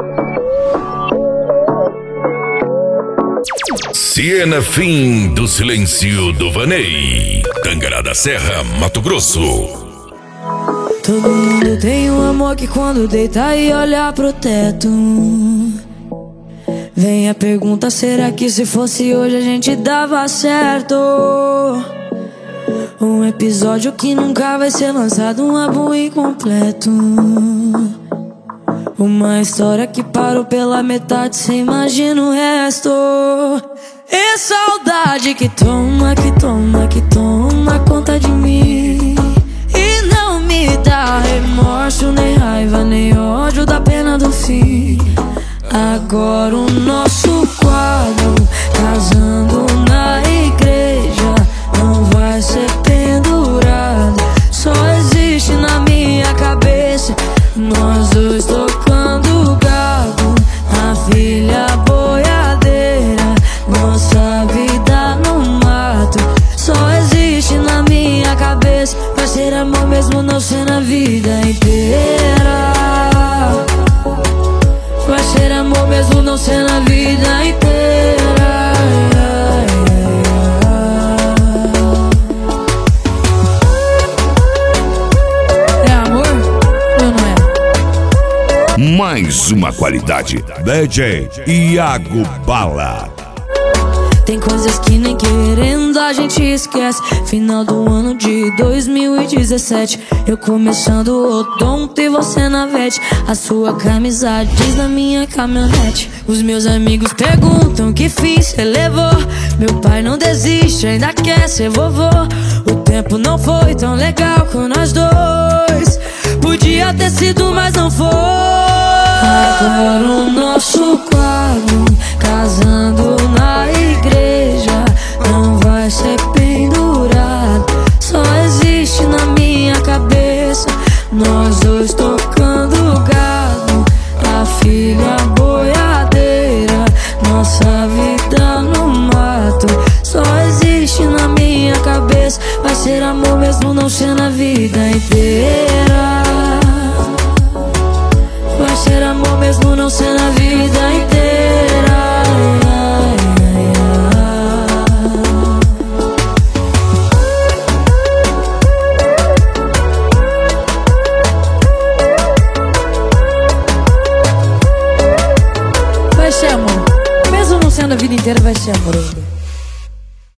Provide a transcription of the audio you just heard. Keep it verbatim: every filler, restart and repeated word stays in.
Siena Fim do Silêncio do Vanei, Tangará da Serra, Mato Grosso. Todo mundo tem um amor que quando deita e olha pro teto, vem a pergunta, será que se fosse hoje a gente dava certo? Um episódio que nunca vai ser lançado, um álbum incompleto, uma história que parou pela metade, cê imagina o resto. E saudade que toma, que toma, que toma conta de mim, e não me dá remorso, nem raiva, nem ódio da pena do fim. Agora o nosso quadro, casando na igreja, não vai ser pendurado, só existe na minha cabeça. Nós dois tocando gado, a filha boiadeira, nossa vida no mato, só existe na minha cabeça. Vai ser amor mesmo não ser na vida inteira, vai ser amor mesmo não ser na vida inteira. É amor ou não é? Mais uma qualidade, D J Iago Bala. Tem coisas que nem querendo a gente esquece. Final do ano de dois mil e dezessete, eu começando o odonto e você na vete. A sua camisa diz na minha caminhonete. Os meus amigos perguntam que fim cê levou. Meu pai não desiste, ainda quer ser vovô. O tempo não foi tão legal com nós dois, podia ter sido, mas não foi. Agora o nosso quadro, casando na igreja, não vai ser pendurado, só existe na minha cabeça. Nós dois tocando gado, a filha boiadeira, nossa vida no mato, só existe na minha cabeça. Vai ser amor mesmo não ser na vida inteira, vai ser amor mesmo não ser na vida inteira. Vai ser amor mesmo não sendo a vida inteira, vai ser amor ainda.